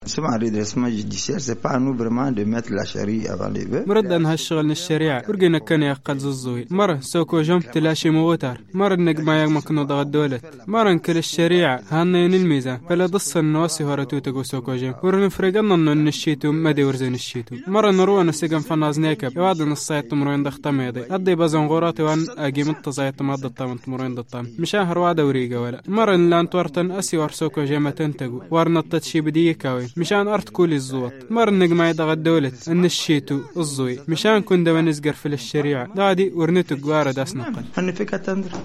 سمع redressement judiciaire, c'est pas à nous vraiment de mettre la charrue avant les bœufs. مرد أن هالشغل الشريعة ورجينا كان يقل زوي مرة سوكو جم تلاشي موتر مرة نجمع يمكن ضغط دولة مرة كل الشريعة هنين الميزان فلا ضص النواسي هرتو تجو سوكو جم ورن فرجنا إنه الشيتو ما دي ورزين الشيتو مرة نروح نسجن فناز ناكب يوعد الصيت تمرين ضغط ميضي أدي بزن غوراتي وان أجي متصيت ما ضطام تمرين ضطام مشاهر وعد وريجا ولا مرة لان تورتن أسي ورسوكو جم تنتجو ورنا التشي بدي كوي مشان أرت كل الزوط مرة نجمع يضغط دولة إن الشيتو الزوي مشان كن دوان نزقر في الشريعة دادي ورنتو جوارد أسنقل.